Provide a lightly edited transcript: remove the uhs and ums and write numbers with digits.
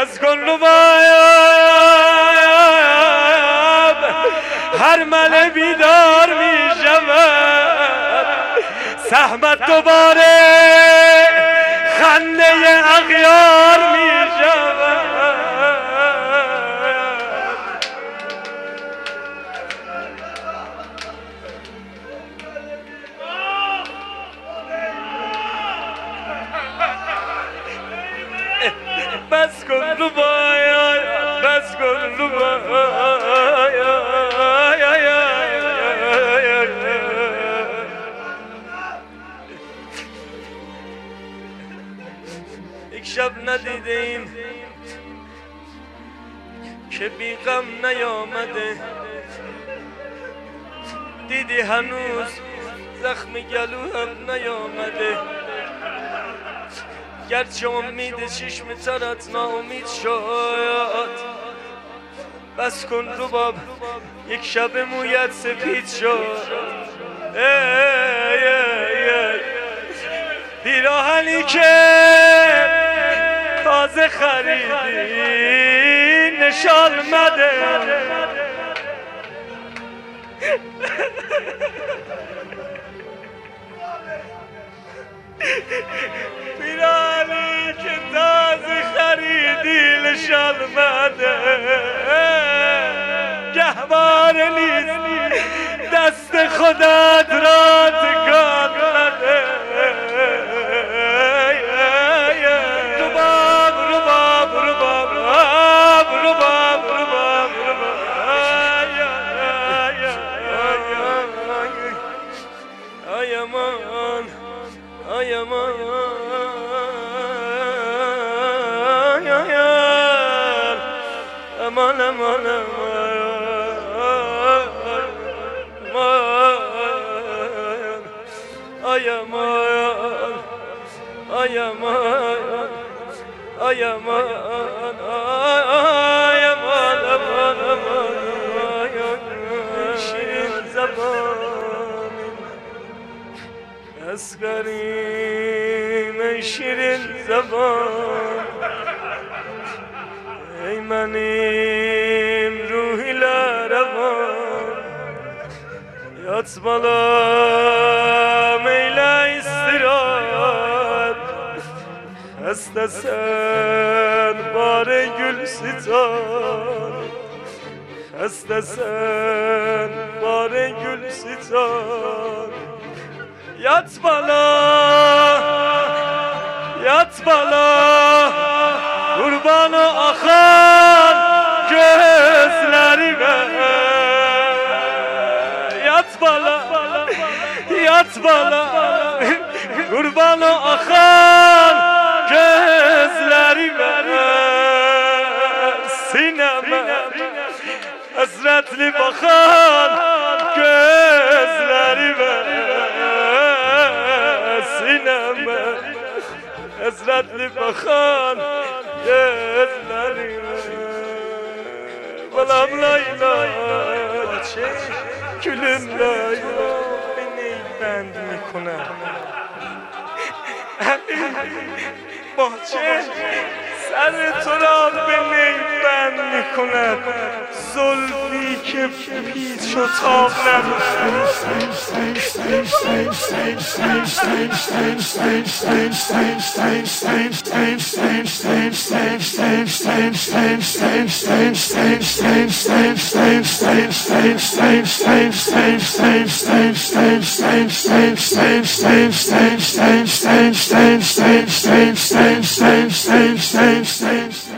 بس کن رباب هر مل بیدار می شود زحمت دوباره خنده اغیار می شود بس کن ربایا بس کن ربایا یک شب ندیدیم که بی غم نیامده دیدی هنوز زخم گلو هم نیامده گرچه امید چشم ترت ناامید شد بس کن رباب یک شب مویت سپید شد پیراهنی که تازه خریدی نشان مده پیراهنی که تازه خریدی نشان مده گهواره نیست دست خودت را تکان مده رباب رباب رباب رباب رباب آی امان آی امان امان امان آی امان آی امان آی امان آی امان امان امان شیرین زبان اسکریم شیرین زبان ای منیم روحی لروان یاد بالا میل استراحت خسته سن بار گل ستان خسته سن بار گل ستان یاد بالا قربان آخان gözleri ver yat bala kurban akan gözleri ver sineme hasretli bakan gözleri ver sineme hasretli bakan gözleri ver balam layla gülüm layla beni bend میکنه bahçe سر تو را به بند میکنه زلفی که پیچ و تاب نداره